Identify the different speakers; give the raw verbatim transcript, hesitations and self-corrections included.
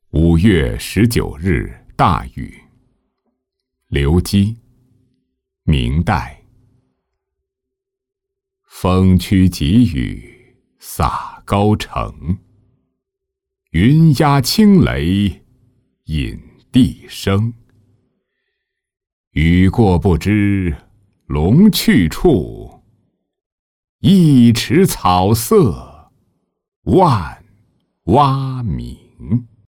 Speaker 1: 五月十九日大雨。刘基，明代。风驱急雨洒高城，云压青雷引地声。雨过不知龙去处，一池草色万蛙鸣。